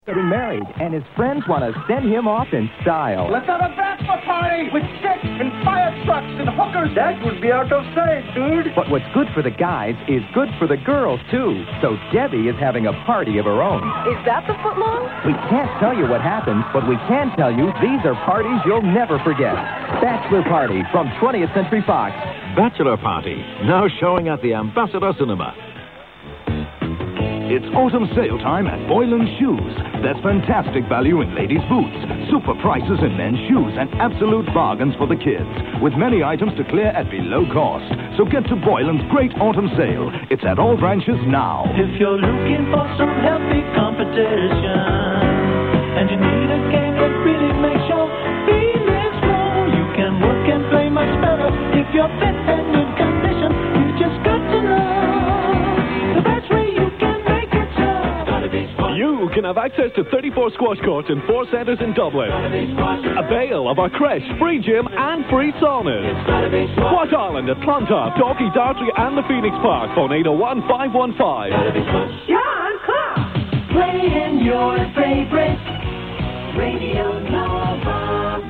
Getting married, and his friends want to send him off in style. Let's have a bachelor party with sex and fire trucks and hookers. That would be out of sight, dude. But what's good for the guys is good for the girls, too. So Debbie is having a party of her own. Is that the footlong? We can't tell you what happens, but we can tell you these are parties you'll never forget. Bachelor Party from 20th Century Fox. Bachelor Party, now showing at the Ambassador Cinema. It's autumn sale time at Boylan Shoes. There's fantastic value in ladies' boots, super prices in men's shoes, and absolute bargains for the kids, with many items to clear at below cost. So get to Boylan's great autumn sale. It's at all branches now. If you're looking for some healthy competition, and you need a game that really makes your feelings grow, you can work and play much better if you're fit and in condition. You just got to know the best way you can. You can have access to 34 squash courts in 4 centres in Dublin. Avail of our creche, free gym and free saunas. Squash Island at Clontarf, Dalkey, Dartry and the Phoenix Park. Phone 801 515. John Clark, playing your favorite Radio Nova.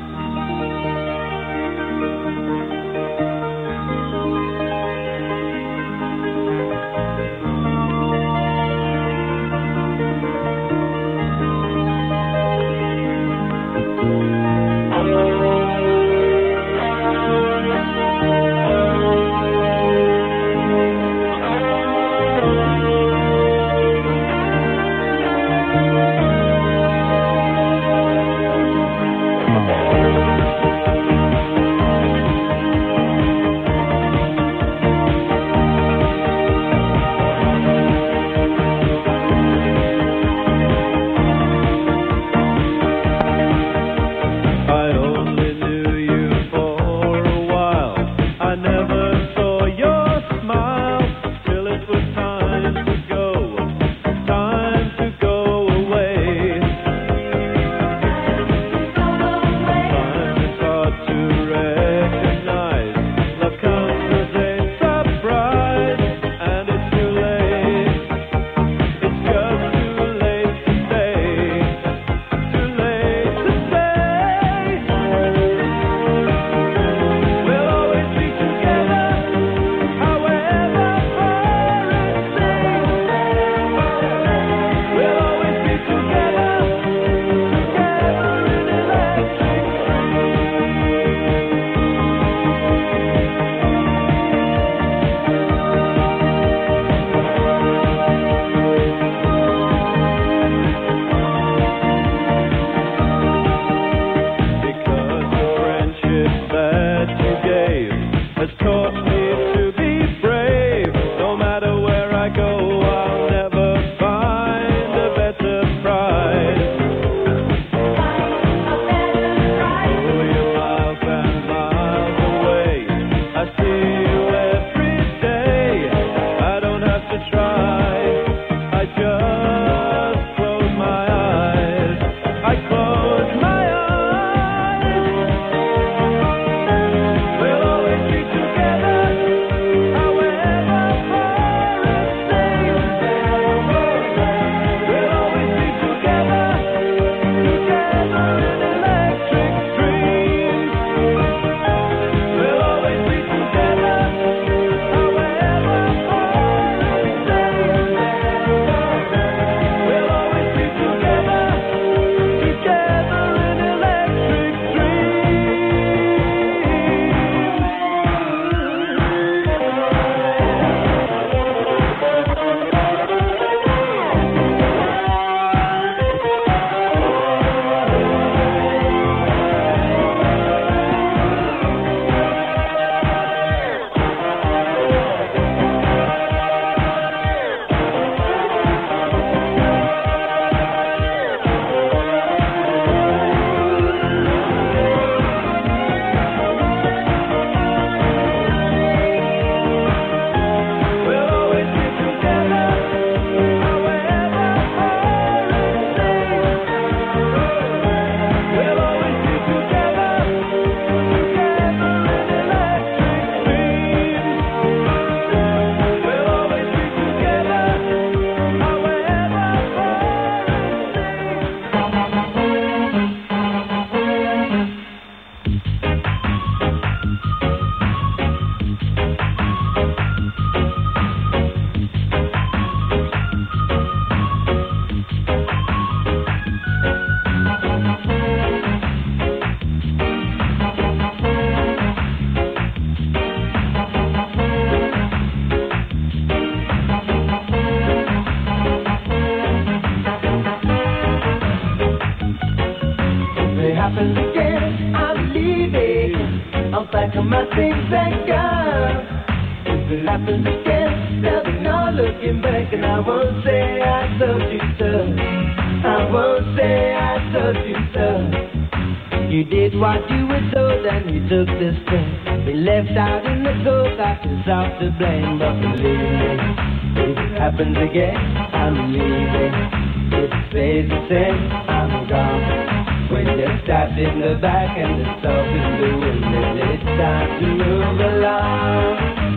happens again, I'm leaving. I'm packing my things and gone. If it happens again, there'll be no looking back, and I won't say I told you so. I won't say I told you so. You did what you were told and you took this thing. Been left out in the cold, got yourself to blame. But believe me, if it happens again, I'm leaving. If it stays the same, I'm gone. When you're stabbed in the back and the stuff is the wind, then it's time to move along.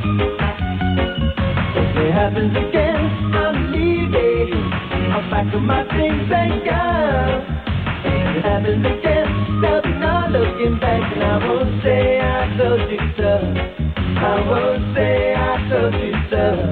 If it happens again, I'm leaving. I'll pack up my things and go. If it happens again, there'll be no looking back, and I won't say I told you so. I won't say I told you so.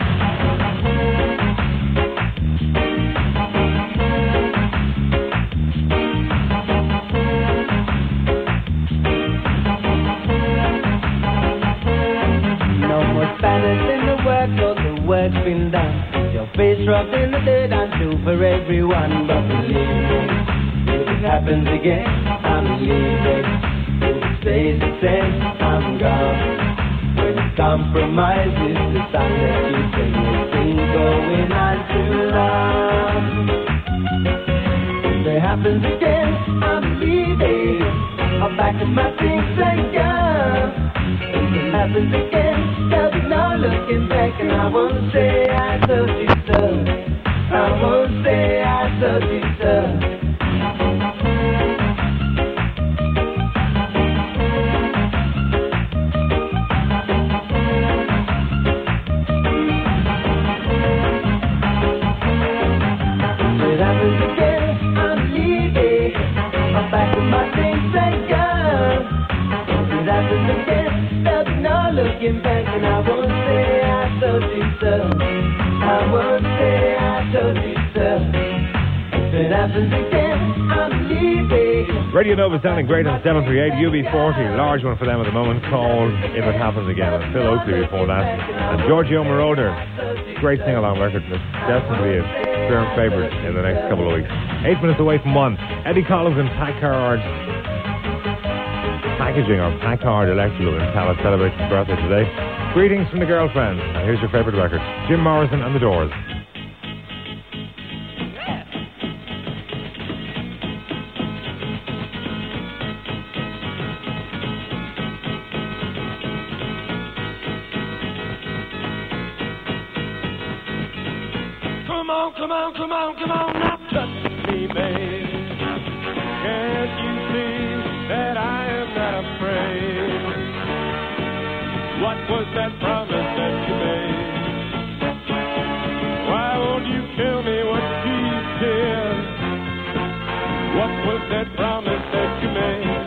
The work's been done. Your face rubbed in the dirt, I'm true for everyone. But believe me, if it happens again, I'm leaving. If it stays the same, I'm gone. When compromise is the sign that you sing, this thing's going on too long. If it happens again, I'm leaving. I'll pack up my things and go. If it happens again, there'll be no looking back, and I won't say I told you so. I won't say I told you so. If it happens again, I'm leaving. I'll pack up my things and go. If it happens again, there'll be no looking back, and I won't say I told you so. I won't say I told you so. If it happens again, I'm leaving. Radio Nova sounding great on 738 UB40, large one for them at the moment, called If It Happens Again. And Phil Oakley before that. And Giorgio Moroder, great sing-along record. It's destined to be a firm favourite in the next couple of weeks. 8 minutes away from 1. Eddie Collins and Packard Packaging, or Packard Electrical in Tallaght celebrates his birthday today. Greetings from the girlfriend. And here's your favourite record, Jim Morrison and the Doors. Come on, come on, come on, come on, now touch me, babe. Can't you see that I am not afraid? What was that promise that you made? Why won't you tell me what she did? What was that promise that you made?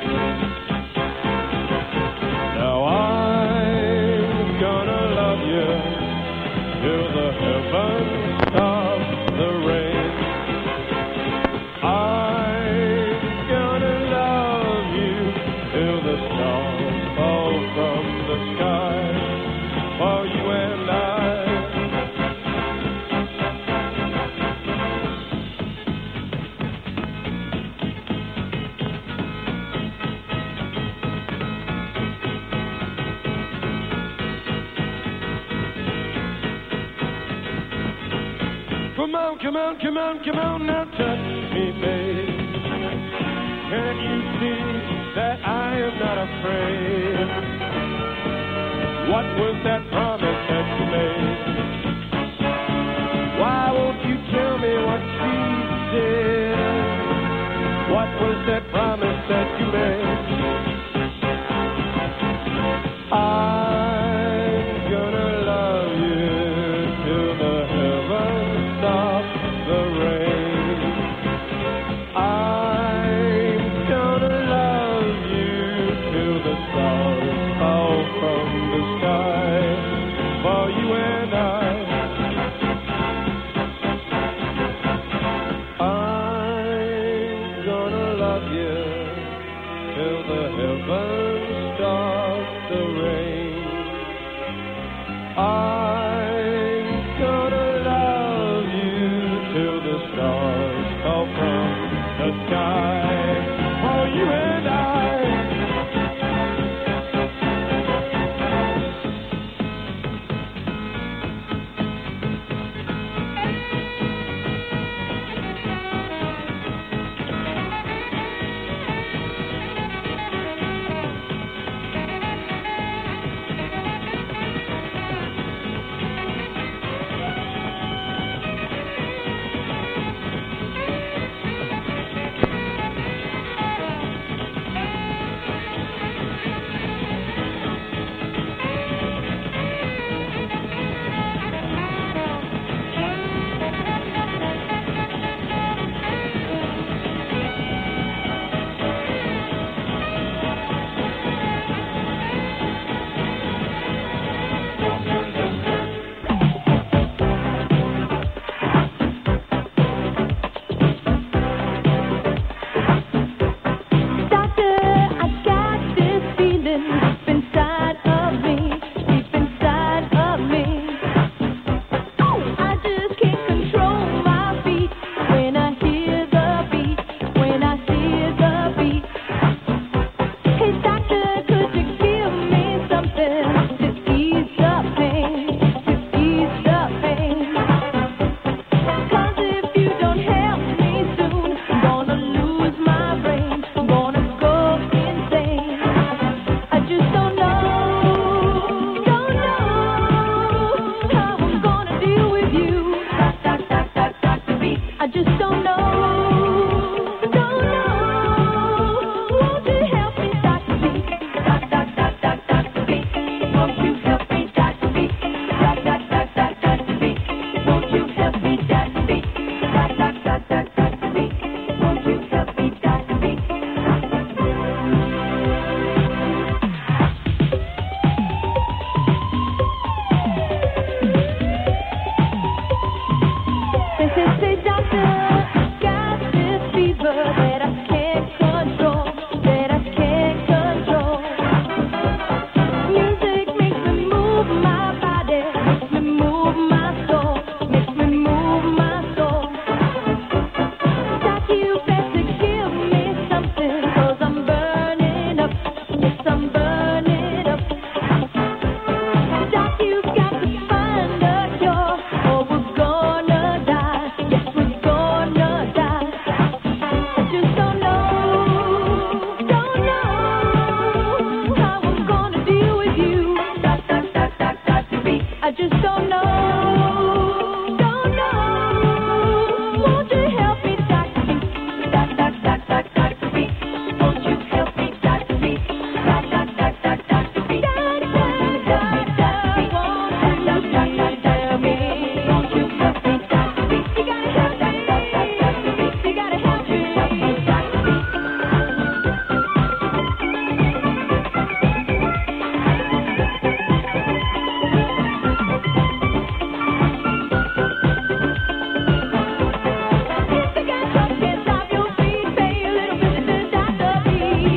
Now I'm gonna love you till the heavens stop the rain. I'm gonna love you till the stars fall from the sky. For you and I. Come on, come on, come on, come on, now touch me, babe. Can't you see that I am not afraid? What was that promise that you made? Why won't you tell me what she did? What was that promise that you made? I'm gonna love you till the heavens stop the rain. I'm gonna love you till the stars fall from the sky. For you and I'm gonna love you till the heavens stop the rain. I'm gonna love you till the stars fall from the sky. For you that I can't control, that I can't control. Music makes me move my body, makes me move my soul, makes me move my soul. Doc, you better give me something, 'cause I'm burning up, yes, I'm burning up. Doc, you got to find a cure, or we're gonna die, yes, we're gonna die. I just don't know how I'm gonna deal with you. Doc, Dr. B. I just don't know. Won't you help me, Dr. B? Dr. B. Won't you help me, Dr. B? Dr. B. Won't you help me, Dr. B? Won't you help me, Dr. B? You gotta help me, Dr. B. You gotta help me, Dr. B. If you got trouble, get off your feet, pay a little visit to Dr. B.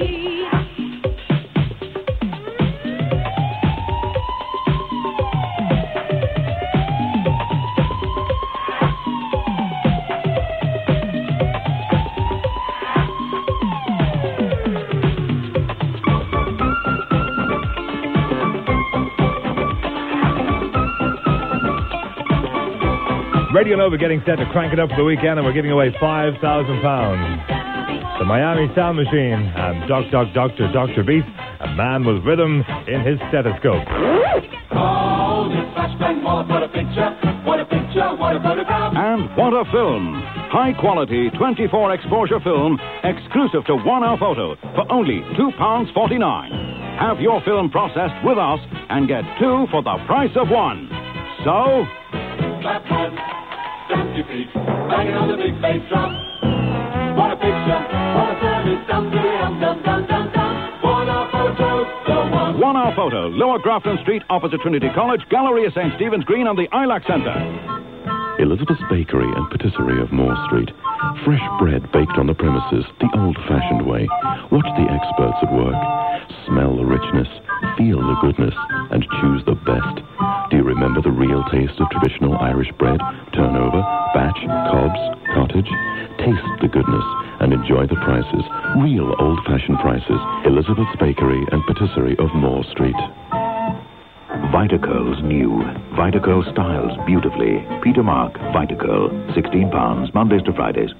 Radio Nova getting set to crank it up for the weekend, and we're giving away £5,000. The Miami Sound Machine and Dr. Beat, a man with rhythm in his stethoscope. Oh, this flashbang, what a picture, what a picture, what a photograph. And what a film! High-quality 24 exposure film exclusive to 1 Hour Photo for only £2.49. Have your film processed with us and get 2 for the price of 1. So, Clap hands, stamp your feet, banging on the big bass drum. What a picture, what a service, dum-dum-dum-dum-dum-dum. 1 Hour Photo, the one. 1 Hour Photo, Lower Grafton Street, opposite Trinity College, Galleria St. Stephen's Green and the ILAC Centre. Elizabeth's Bakery and Patisserie of Moore Street. Fresh bread baked on the premises, the old-fashioned way. Watch the experts at work. Smell the richness, feel the goodness, and choose the best. Do you remember the real taste of traditional Irish bread? Turnover, batch, cobs, cottage? Taste the goodness and enjoy the prices. Real old-fashioned prices. Elizabeth's Bakery and Patisserie of Moore Street. Vitacurl's new. Vitacurl styles beautifully. Peter Mark, Vitacurl, £16, Mondays to Fridays.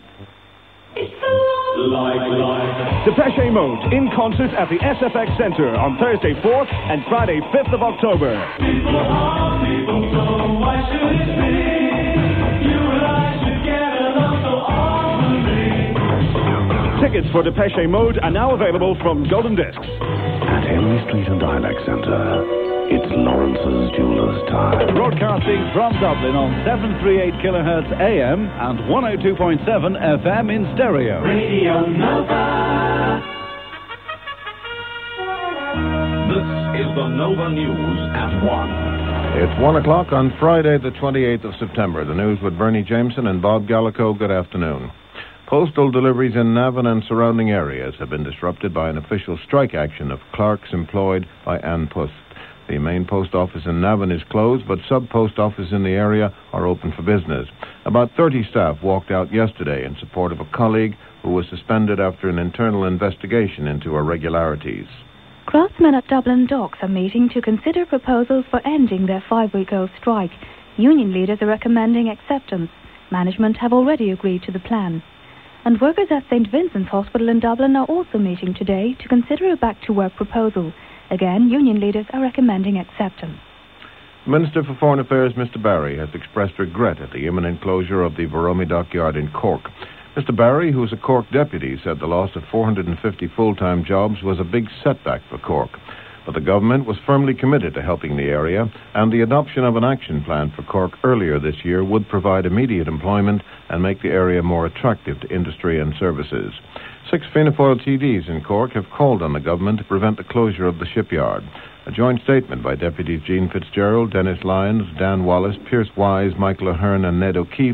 Depeche Mode in concert at the SFX Centre on Thursday 4th and Friday 5th of October. People are people, so why should it be? You and I should get along so awfully. Tickets for Depeche Mode are now available from Golden Discs. At Henry Street and ILAC Centre, it's Lawrence's Jeweller's time. Broadcasting from Dublin on 738 kHz AM and 102.7 FM in stereo. Radio Nova. This is the Nova News at 1. It's 1 o'clock on Friday, the 28th of September. The news with Bernie Jameson and Bob Gallico. Good afternoon. Postal deliveries in Navan and surrounding areas have been disrupted by an official strike action of clerks employed by Ann Post. The main post office in Navan is closed, but sub-post offices in the area are open for business. About 30 staff walked out yesterday in support of a colleague who was suspended after an internal investigation into irregularities. Craftsmen at Dublin Docks are meeting to consider proposals for ending their 5-week-old strike. Union leaders are recommending acceptance. Management have already agreed to the plan. And workers at St. Vincent's Hospital in Dublin are also meeting today to consider a back-to-work proposal. Again, union leaders are recommending acceptance. Minister for Foreign Affairs, Mr. Barry, has expressed regret at the imminent closure of the Veromey dockyard in Cork. Mr. Barry, who is a Cork deputy, said the loss of 450 full-time jobs was a big setback for Cork. But the government was firmly committed to helping the area, and the adoption of an action plan for Cork earlier this year would provide immediate employment and make the area more attractive to industry and services. 6 Fianna Fáil TDs in Cork have called on the government to prevent the closure of the shipyard. A joint statement by Deputies Jean Fitzgerald, Dennis Lyons, Dan Wallace, Pierce Wise, Michael Ahern and Ned O'Keefe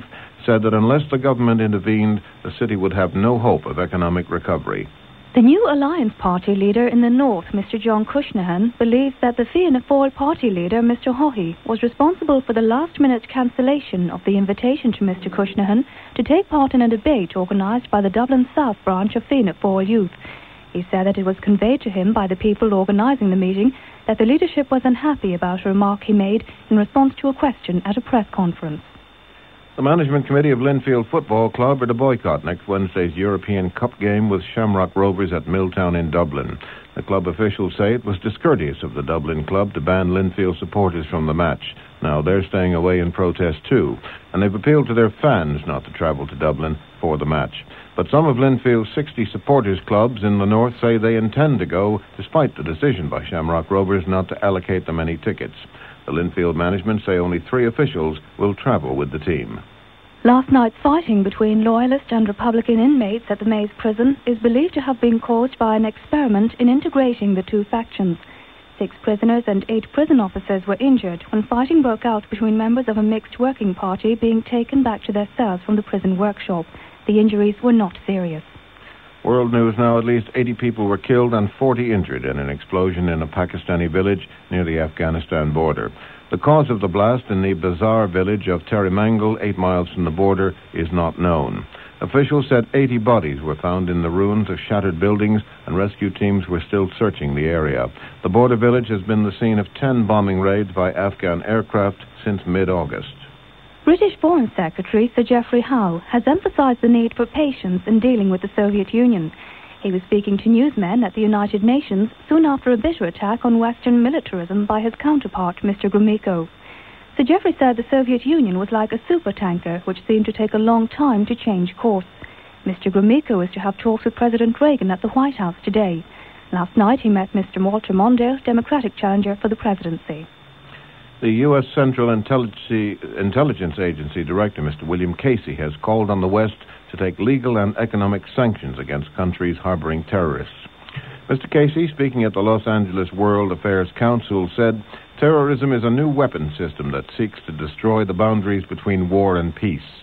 said that unless the government intervened, the city would have no hope of economic recovery. The new Alliance Party leader in the north, Mr. John Cushnahan, believes that the Fianna Fáil party leader, Mr. Haughey, was responsible for the last-minute cancellation of the invitation to Mr. Cushnahan to take part in a debate organised by the Dublin South branch of Fianna Fáil Youth. He said that it was conveyed to him by the people organising the meeting that the leadership was unhappy about a remark he made in response to a question at a press conference. The management committee of Linfield Football Club are to boycott next Wednesday's European Cup game with Shamrock Rovers at Milltown in Dublin. The club officials say it was discourteous of the Dublin club to ban Linfield supporters from the match. Now they're staying away in protest too, and they've appealed to their fans not to travel to Dublin for the match. But some of Linfield's 60 supporters clubs in the north say they intend to go, despite the decision by Shamrock Rovers not to allocate them any tickets. The Linfield management say only 3 officials will travel with the team. Last night's fighting between Loyalist and Republican inmates at the Maze prison is believed to have been caused by an experiment in integrating the two factions. 6 prisoners and 8 prison officers were injured when fighting broke out between members of a mixed working party being taken back to their cells from the prison workshop. The injuries were not serious. World news now, at least 80 people were killed and 40 injured in an explosion in a Pakistani village near the Afghanistan border. The cause of the blast in the Bazaar village of Terimangal, 8 miles from the border, is not known. Officials said 80 bodies were found in the ruins of shattered buildings, and rescue teams were still searching the area. The border village has been the scene of 10 bombing raids by Afghan aircraft since mid-August. British Foreign Secretary Sir Geoffrey Howe has emphasized the need for patience in dealing with the Soviet Union. He was speaking to newsmen at the United Nations soon after a bitter attack on Western militarism by his counterpart, Mr. Gromyko. Sir Geoffrey said the Soviet Union was like a supertanker which seemed to take a long time to change course. Mr. Gromyko is to have talks with President Reagan at the White House today. Last night he met Mr. Walter Mondale, Democratic challenger for the presidency. The U.S. Central Intelligence Agency Director, Mr. William Casey, has called on the West to take legal and economic sanctions against countries harboring terrorists. Mr. Casey, speaking at the Los Angeles World Affairs Council, said, "Terrorism is a new weapon system that seeks to destroy the boundaries between war and peace."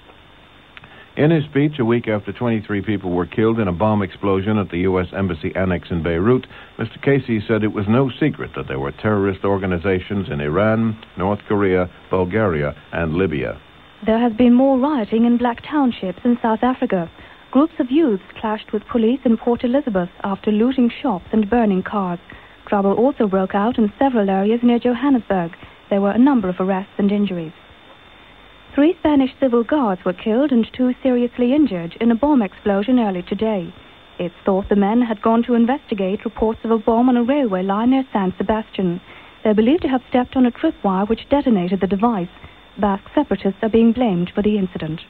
In his speech, a week after 23 people were killed in a bomb explosion at the U.S. Embassy Annex in Beirut, Mr. Casey said it was no secret that there were terrorist organizations in Iran, North Korea, Bulgaria, and Libya. There has been more rioting in black townships in South Africa. Groups of youths clashed with police in Port Elizabeth after looting shops and burning cars. Trouble also broke out in several areas near Johannesburg. There were a number of arrests and injuries. 3 Spanish civil guards were killed and 2 seriously injured in a bomb explosion early today. It's thought the men had gone to investigate reports of a bomb on a railway line near San Sebastian. They're believed to have stepped on a tripwire which detonated the device. Basque separatists are being blamed for the incident.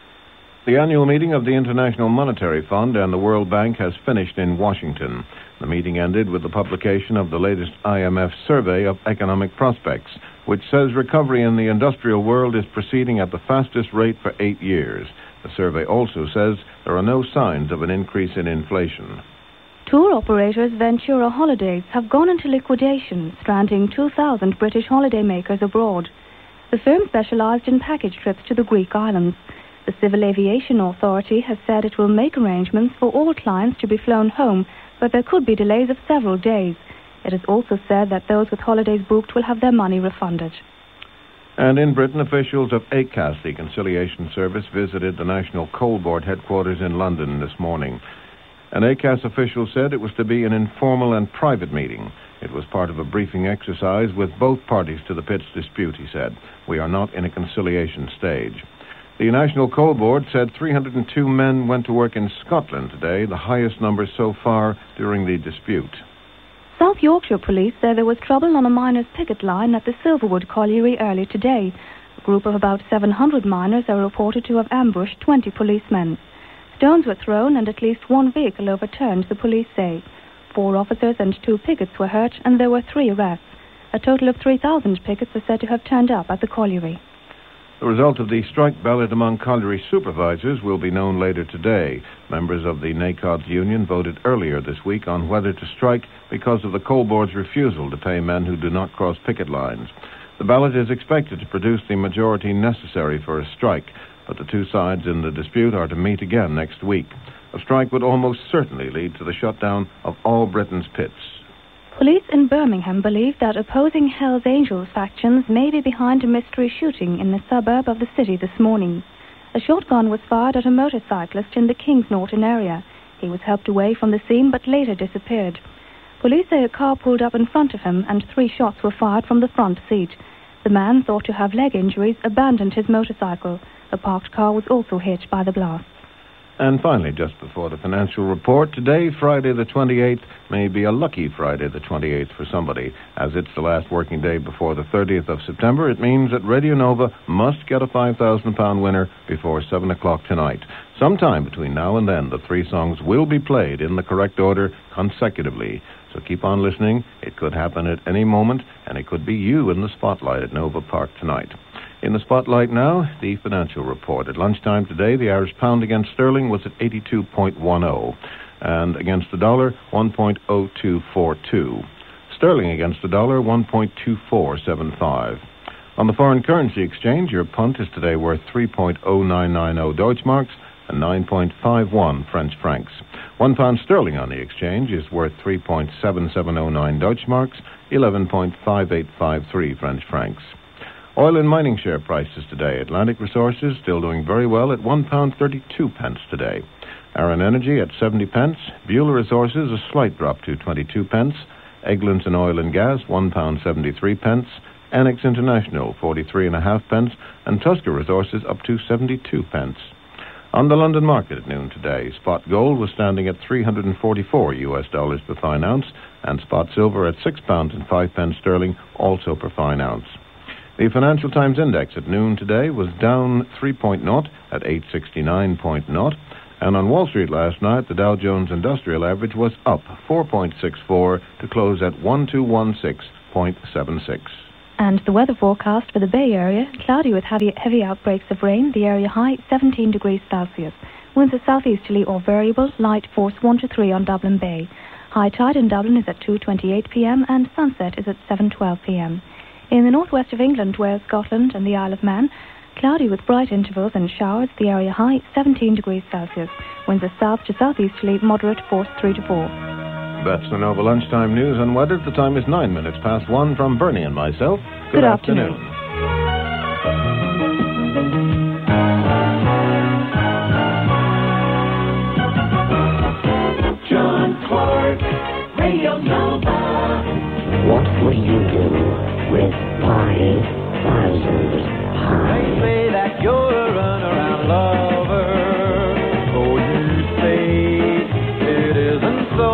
The annual meeting of the International Monetary Fund and the World Bank has finished in Washington. The meeting ended with the publication of the latest IMF survey of economic prospects, which says recovery in the industrial world is proceeding at the fastest rate for 8 years. The survey also says there are no signs of an increase in inflation. Tour operators Ventura Holidays have gone into liquidation, stranding 2,000 British holidaymakers abroad. The firm specialized in package trips to the Greek islands. The Civil Aviation Authority has said it will make arrangements for all clients to be flown home, but there could be delays of several days. It has also said that those with holidays booked will have their money refunded. And in Britain, officials of ACAS, the conciliation service, visited the National Coal Board headquarters in London this morning. An ACAS official said it was to be an informal and private meeting. It was part of a briefing exercise with both parties to the pit's dispute, he said. We are not in a conciliation stage. The National Coal Board said 302 men went to work in Scotland today, the highest number so far during the dispute. South Yorkshire police say there was trouble on a miners' picket line at the Silverwood colliery early today. A group of about 700 miners are reported to have ambushed 20 policemen. Stones were thrown and at least 1 vehicle overturned, the police say. 4 officers and 2 pickets were hurt and there were 3 arrests. A total of 3,000 pickets are said to have turned up at the colliery. The result of the strike ballot among colliery supervisors will be known later today. Members of the NACODS union voted earlier this week on whether to strike because of the coal board's refusal to pay men who do not cross picket lines. The ballot is expected to produce the majority necessary for a strike. but the two sides in the dispute are to meet again next week. A strike would almost certainly lead to the shutdown of all Britain's pits. Police in Birmingham believe that opposing Hells Angels factions may be behind a mystery shooting in the suburb of the city this morning. A shotgun was fired at a motorcyclist in the Kings Norton area. He was helped away from the scene but later disappeared. Police say a car pulled up in front of him and 3 shots were fired from the front seat. The man, thought to have leg injuries, abandoned his motorcycle. A parked car was also hit by the blast. And finally, just before the financial report, today, Friday the 28th, may be a lucky Friday the 28th for somebody. As it's the last working day before the 30th of September, it means that Radio Nova must get a £5,000 winner before 7 o'clock tonight. Sometime between now and then, the 3 songs will be played in the correct order consecutively. So keep on listening. It could happen at any moment, and it could be you in the spotlight at Nova Park tonight. In the spotlight now, the financial report. At lunchtime today, the Irish pound against sterling was at 82.10, and against the dollar, 1.0242. Sterling against the dollar, 1.2475. On the foreign currency exchange, your punt is today worth 3.0990 Deutschmarks and 9.51 French francs. £1 sterling on the exchange is worth 3.7709 Deutschmarks, 11.5853 French francs. Oil and mining share prices today. Atlantic Resources still doing very well at £1.32 today. Aran Energy at 70 pence. Beulah Resources a slight drop to 22 pence. Eglinton Oil and Gas £1.73 pence. Annex International 43.5 pence. And Tusker Resources up to 72 pence. On the London market at noon today, spot gold was standing at $344 per fine ounce, and spot silver at £6.05 sterling, also per fine ounce. The Financial Times Index at noon today was down 3.0 at 869.0, and on Wall Street last night, the Dow Jones Industrial Average was up 4.64 to close at 1216.76. And the weather forecast for the Bay Area, cloudy with heavy outbreaks of rain, the area high 17 degrees Celsius. Winds are southeasterly or variable, light force 1 to 3 on Dublin Bay. High tide in Dublin is at 2:28 p.m. and sunset is at 7:12 p.m. In the northwest of England, Wales, Scotland and the Isle of Man, cloudy with bright intervals and showers, the area high 17 degrees Celsius. Winds are south to southeasterly, moderate force 3 to 4. That's the Nova Lunchtime News and Weather. The time is 9 minutes past 1 from Bernie and myself. Good afternoon. John Clark, Radio Nova. What will you do with 5,000 pounds? They say that you're a runaround lover. Oh, you say it isn't so.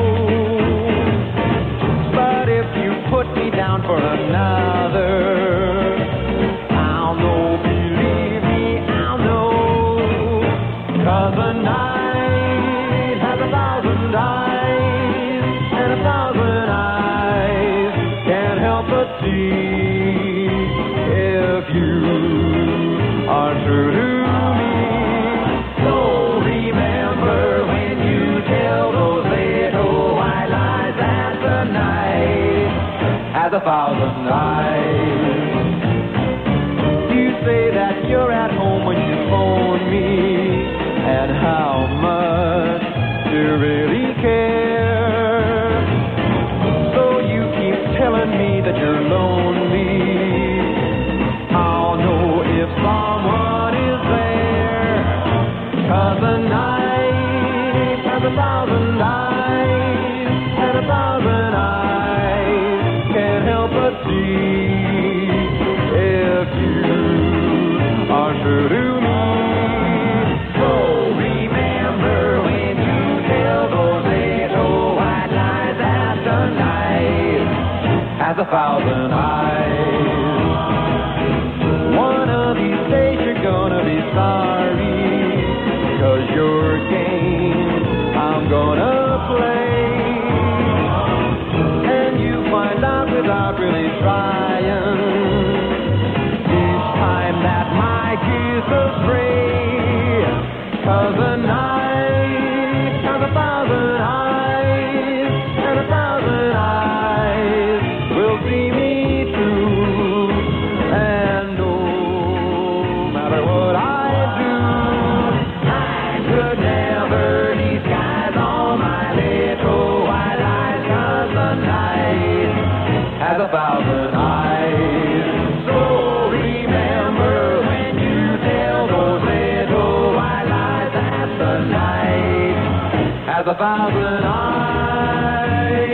But if you put me down for another, I'll know, believe me, I'll know. 'Cause a night has 1,000 eyes, and 1,000 eyes can't help but see if you are true to me. So remember when you tell those little white lies that the night has 1,000 eyes. You say that you're at home when you phone me, and how much you really care. So you keep telling me that you're lonely. I'll know if someone is there. 'Cause the night has 1,000 eyes, and 1,000 eyes can't help but see if you are true to me. So remember when you tell those little white lies that the night has 1,000 eyes. One of these days you're gonna be sorry, 'cause your game I'm gonna play, and you find out without really trying, each time that my gears astray. 'Cause the night has 1,000 eyes, and 1,000 eyes will see me through. And no matter what I has 1,000 eyes.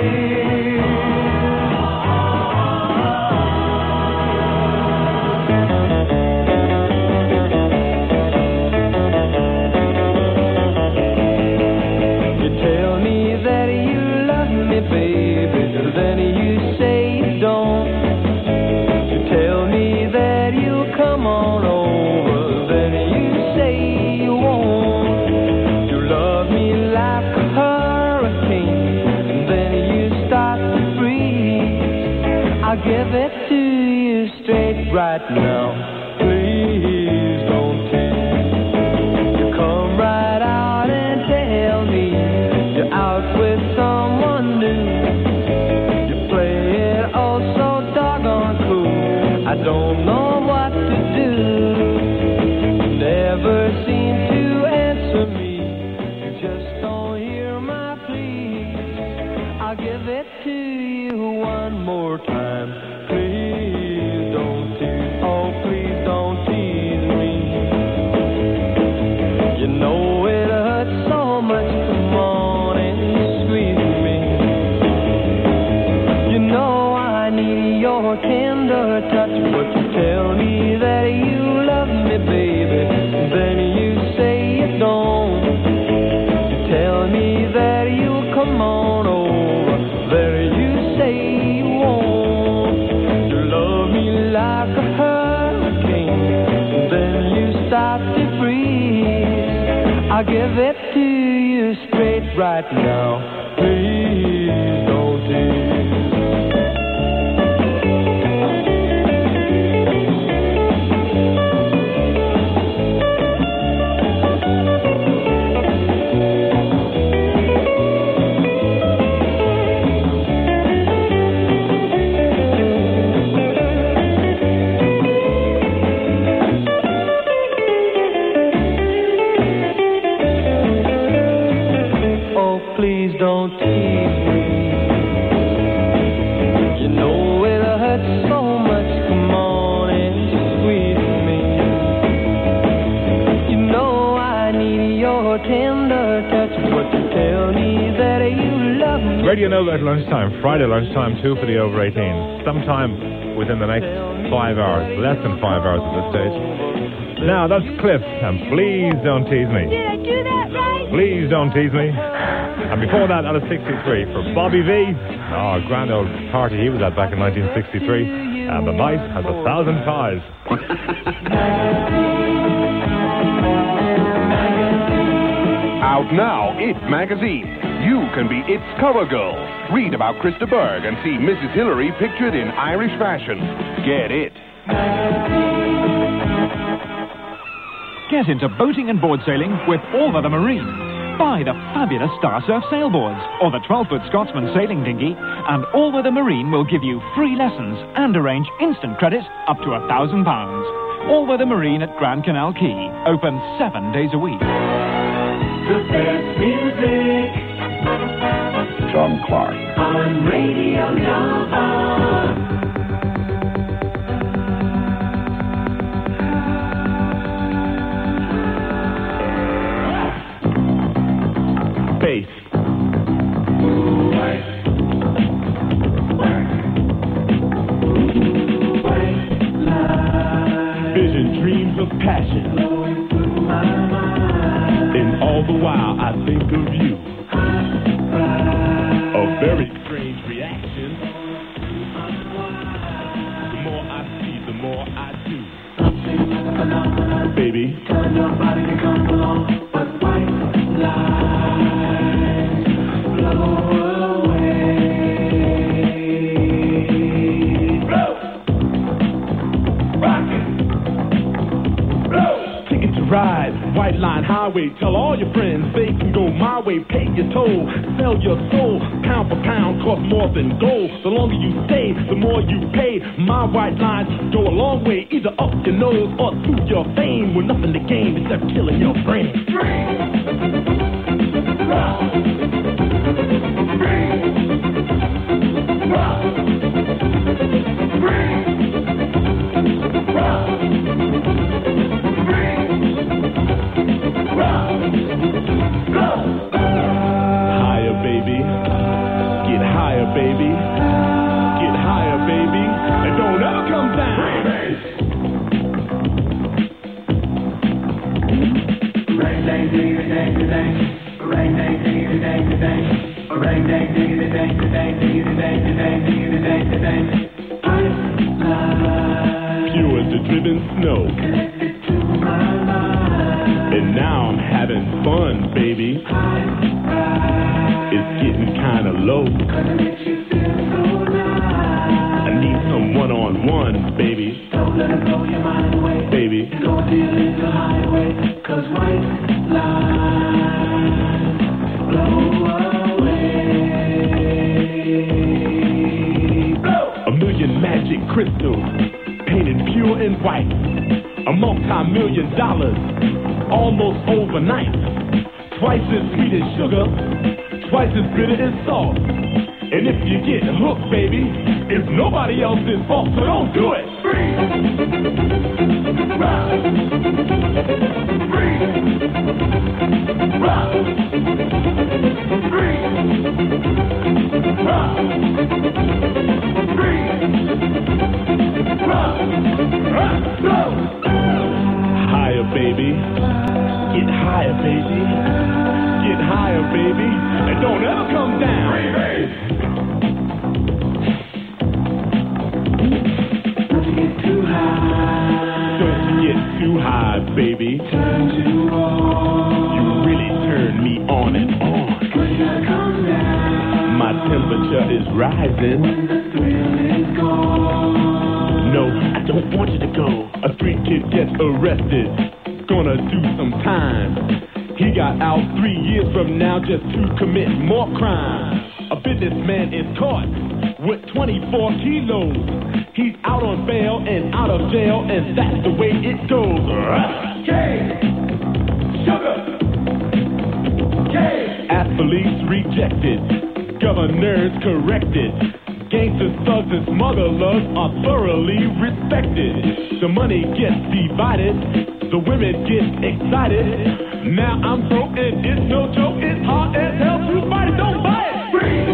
You tell me that you love me, baby, then you say you don't. You tell me that you'll come on over, then you say you won't. You love me like a hurricane, then you start to freeze. I'll give it to you straight right now. Please don't tease. You come right out and tell me you're out with someone new. You play it oh so doggone cool. I don't know what to do. You never seem to answer me. You just don't hear my plea. I'll give it to you one more time. Please don't tease. Oh, please don't tease me. You know it hurts so much. Come on and squeeze me. You know I need your tender touch, but you tell me that you love me, baby, then you say you don't. You tell me that you'll come on over, then you say you won't. You love me like a hurricane, then you start to freeze. I'll give it to you straight right now. Please don't tease. Oh, please don't tease me. You know it hurts so much. Come on and squeeze me. You know I need your tender touch, but you tell me that you love me. Radio Nova at lunchtime, Friday lunchtime, 2 for the over 18. Sometime within the next 5 hours, less than 5 hours at this stage. Now, that's Cliff, and please don't tease me. Did I do that right? Please don't tease me. And before that, out of 63, for Bobby V. Oh, grand old party he was at back in 1963. And the night has 1,000 ties. Out now, It Magazine. You can be It's cover girl. Read about Krista Berg and see Mrs. Hillary pictured in Irish fashion. Get It. Get into boating and board sailing with All Weather Marine. Buy the fabulous Star Surf sailboards or the 12-foot Scotsman sailing dinghy, and All Weather Marine will give you free lessons and arrange instant credit up to £1,000. All Weather Marine at Grand Canal Quay, open 7 days a week. The best music John Clark. on Radio Nova. Bass. Vision, dreams of passion. And all the while I think of you. A very strange reaction. The more I see, the more I do. Baby. Tell nobody to come along, but white lies blow away. Blow! Rockin'! Blow! Ticket to ride, White Line Highway. Tell all your friends they can go my way. Pay your toll, sell your soul. Pound for pound, cost more than gold. The longer you stay, the more you pay. My white lines go a long way, either up your nose or through your fame. With nothing to gain except killing your brain. baby. Get higher, baby. And don't ever come down. Ring dang diggity dang dang. Ring dang diggity dang dang. Ring dang diggity dang dang diggity dang dang diggity dang dang. Pure as the driven snow. And now I'm having fun, baby. It's getting kinda low. I need some one-on-one, baby. Don't let it blow your mind away. Baby. Go deal in the highway. 'Cause white lines blow away. Blow. A million magic crystals painted pure and white. A multi-million-dollar almost overnight. Twice as sweet as sugar, twice as bitter as salt. And if you get hooked, baby, it's nobody else's fault, so don't do it. Free. Rock. Free. Rock. Free. Rock. Free. Rock. Rock. Go. Higher, baby. Get higher, baby. Get higher, baby. And don't ever come down. Don't you get too high. Don't you get too high, baby. Turn too on. You really turn me on and on. But you gotta come down. My temperature is rising. When the thrill is gone. No, I don't want you to go. A street kid gets arrested. Gonna do some time. He got out 3 years from now just to commit more crime. A businessman is caught with 24 kilos. He's out on bail and out of jail, and that's the way it goes. Cane, sugar, cane. Athletes rejected, governors corrected. Gangsters, thugs, and smugglers are thoroughly respected. The money gets divided, the women get excited. Now I'm broke and it's no joke. It's hard as hell to fight it. Don't buy it. Free.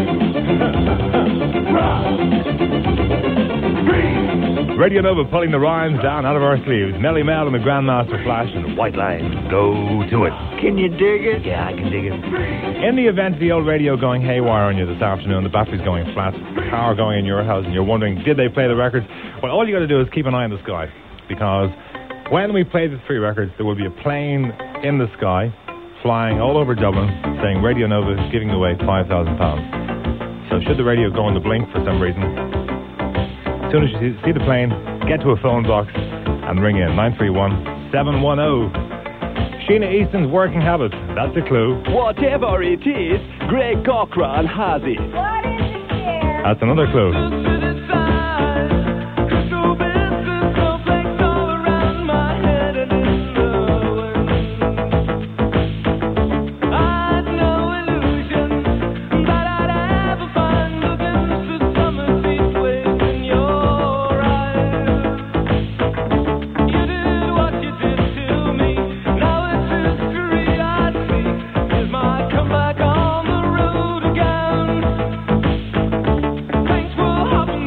Radio Nova pulling the rhymes down out of our sleeves. Melly Mel and the Grandmaster Flash and White Line. Go to it. Can you dig it? Yeah, I can dig it. In the event of the old radio going haywire on you this afternoon, the battery's going flat, the power going in your house, and you're wondering, did they play the records? Well, all you got to do is keep an eye on the sky, because when we play the 3 records, there will be a plane in the sky flying all over Dublin saying Radio Nova is giving away £5,000. So should the radio go on the blink for some reason, as soon as you see the plane, get to a phone box and ring in 931-710. Sheena Easton's Working Habit, that's a clue. Whatever it is, Greg Cochran has it. What is it, dear? That's another clue. Things will happen.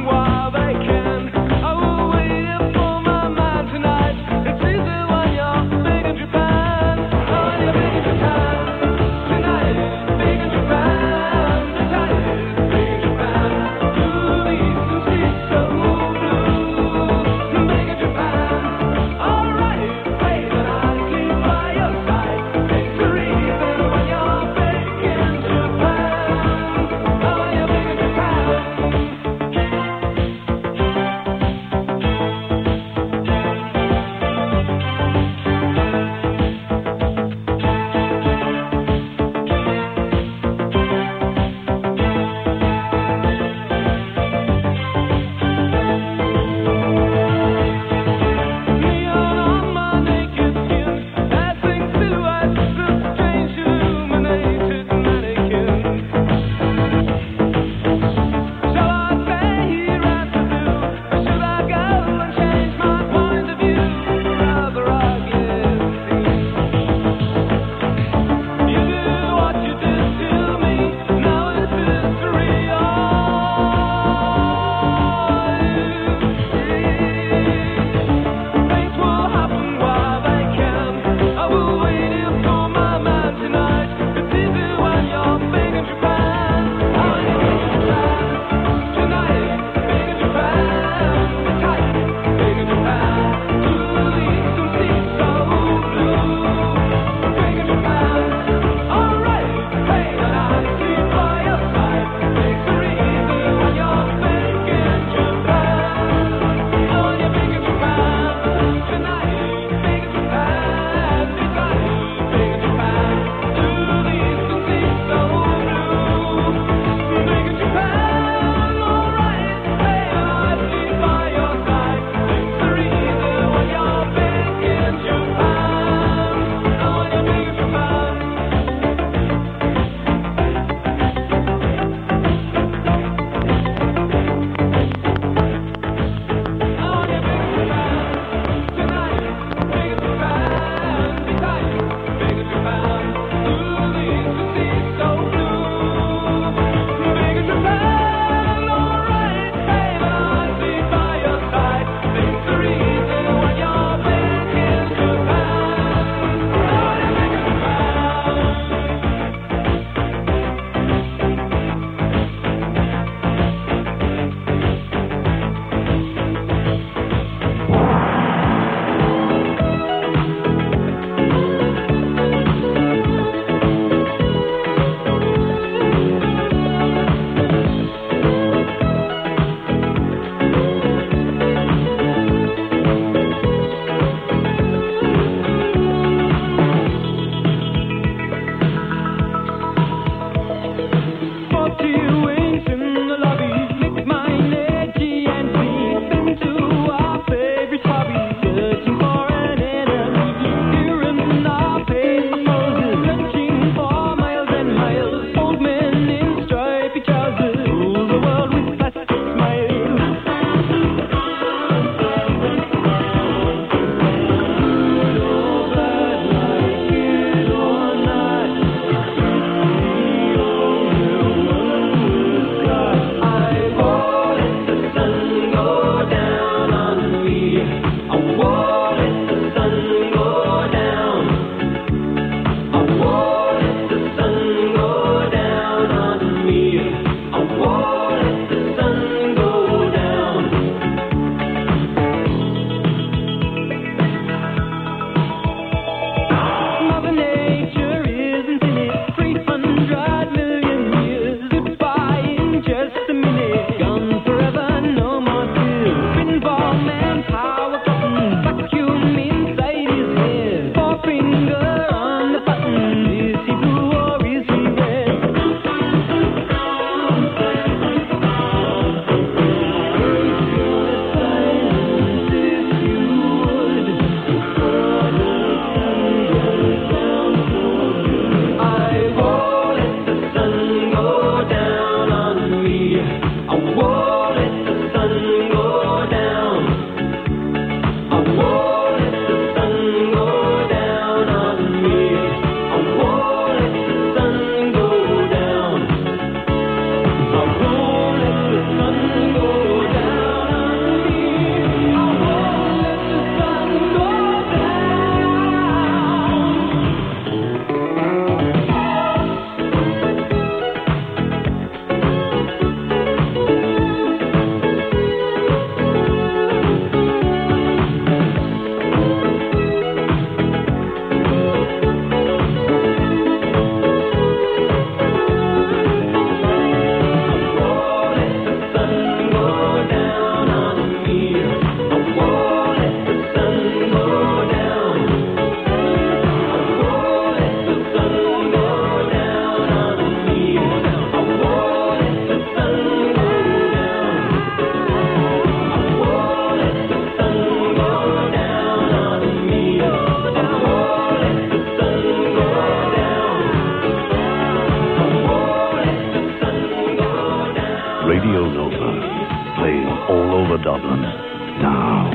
Dublin now.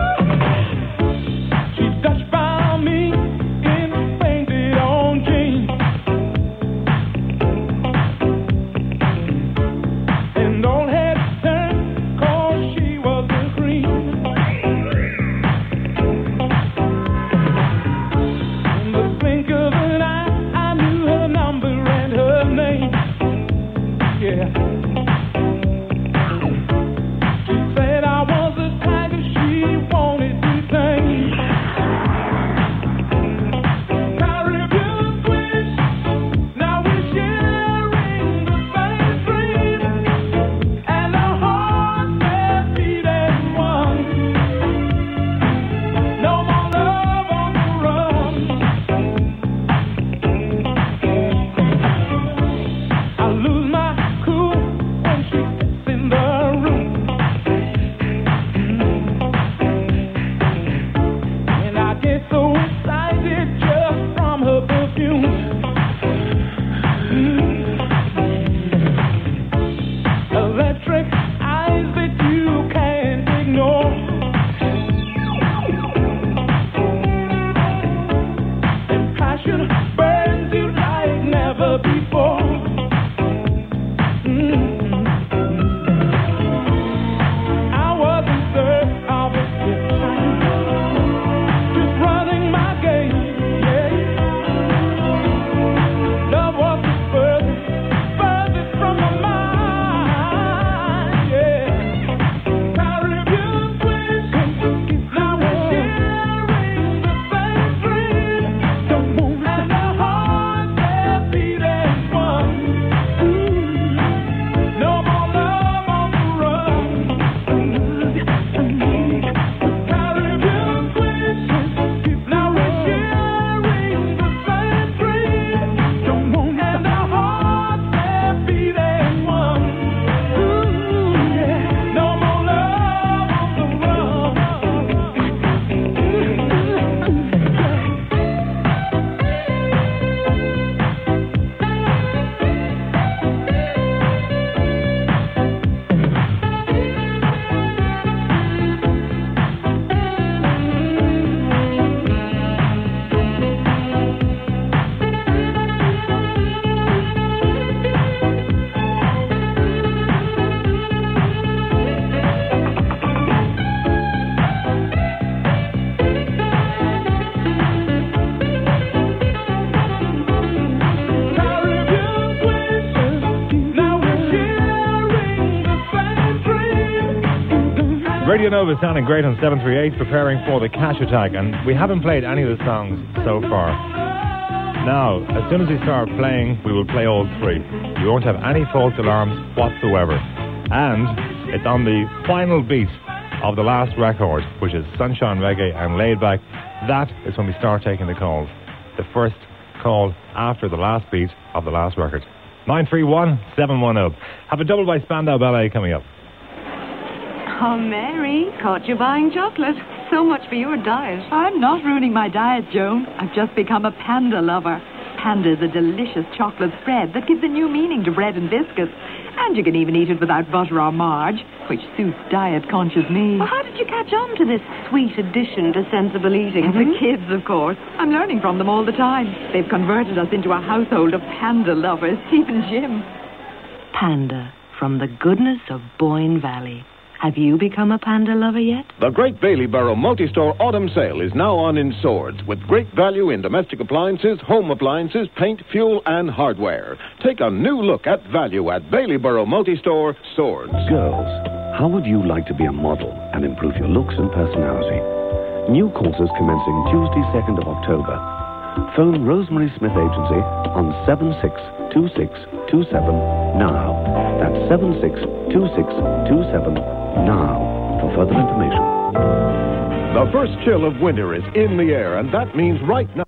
She touched by me in painted on jeans. Radio Nova sounding great on 738, preparing for the Cash Attack, and we haven't played any of the songs so far. Now, as soon as we start playing, we will play all three. You won't have any false alarms whatsoever. And it's on the final beat of the last record, which is Sunshine Reggae and Laid Back. That is when we start taking the calls. The first call after the last beat of the last record. 931-710. Have a double by Spandau Ballet coming up. Oh, Mary, caught you buying chocolate. So much for your diet. I'm not ruining my diet, Joan. I've just become a Panda lover. Panda is a delicious chocolate spread that gives a new meaning to bread and biscuits. And you can even eat it without butter or marge, which suits diet-conscious me. Well, how did you catch on to this sweet addition to sensible eating? The kids, of course. I'm learning from them all the time. They've converted us into a household of Panda lovers, even Jim. Panda, from the goodness of Boyne Valley. Have you become a Panda lover yet? The Great Bailey Borough Multi-Store Autumn Sale is now on in Swords, with great value in domestic appliances, home appliances, paint, fuel, and hardware. Take a new look at value at Bailey Borough Multi-Store, Swords. Girls, how would you like to be a model and improve your looks and personality? New courses commencing Tuesday, 2nd of October. Phone Rosemary Smith Agency on 762627 now. That's 762627 now for further information. The first chill of winter is in the air, and that means right now.